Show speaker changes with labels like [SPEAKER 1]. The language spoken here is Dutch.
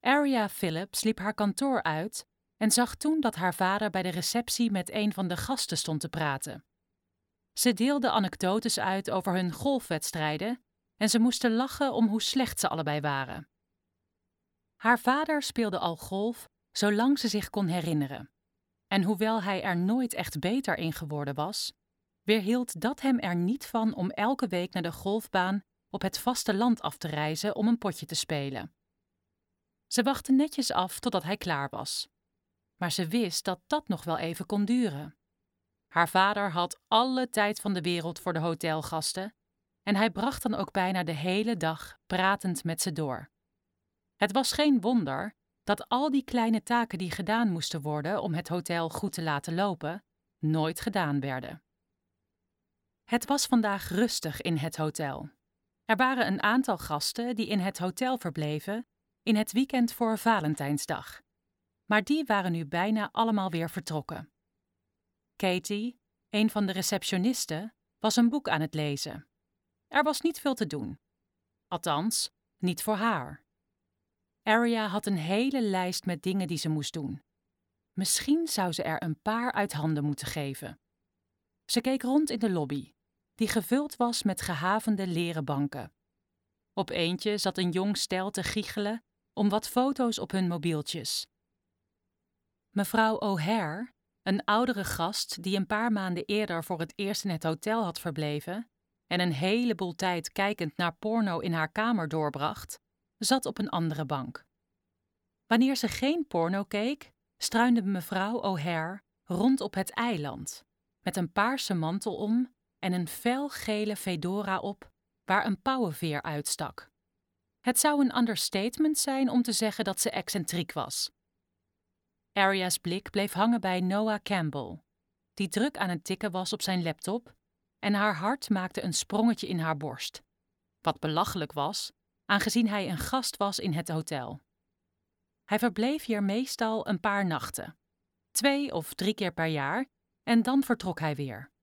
[SPEAKER 1] Aria Phillips liep haar kantoor uit en zag toen dat haar vader bij de receptie met een van de gasten stond te praten. Ze deelde anekdotes uit over hun golfwedstrijden en ze moesten lachen om hoe slecht ze allebei waren. Haar vader speelde al golf zolang ze zich kon herinneren. En hoewel hij er nooit echt beter in geworden was, weerhield dat hem er niet van om elke week naar de golfbaan op het vasteland af te reizen om een potje te spelen. Ze wachtte netjes af totdat hij klaar was. Maar ze wist dat dat nog wel even kon duren. Haar vader had alle tijd van de wereld voor de hotelgasten en hij bracht dan ook bijna de hele dag pratend met ze door. Het was geen wonder dat al die kleine taken die gedaan moesten worden om het hotel goed te laten lopen, nooit gedaan werden. Het was vandaag rustig in het hotel. Er waren een aantal gasten die in het hotel verbleven in het weekend voor Valentijnsdag. Maar die waren nu bijna allemaal weer vertrokken. Katie, een van de receptionisten, was een boek aan het lezen. Er was niet veel te doen. Althans, niet voor haar. Aria had een hele lijst met dingen die ze moest doen. Misschien zou ze er een paar uit handen moeten geven. Ze keek rond in de lobby, die gevuld was met gehavende leren banken. Op eentje zat een jong stel te giechelen om wat foto's op hun mobieltjes. Mevrouw O'Hare, een oudere gast die een paar maanden eerder voor het eerst in het hotel had verbleven en een heleboel tijd kijkend naar porno in haar kamer doorbracht, zat op een andere bank. Wanneer ze geen porno keek, struinde mevrouw O'Hare rond op het eiland, met een paarse mantel om en een felgele fedora op waar een pauwenveer uitstak. Het zou een understatement zijn om te zeggen dat ze excentriek was. Aria's blik bleef hangen bij Noah Campbell, die druk aan het tikken was op zijn laptop, en haar hart maakte een sprongetje in haar borst. Wat belachelijk was, aangezien hij een gast was in het hotel. Hij verbleef hier meestal een paar nachten, 2 of 3 keer per jaar, en dan vertrok hij weer.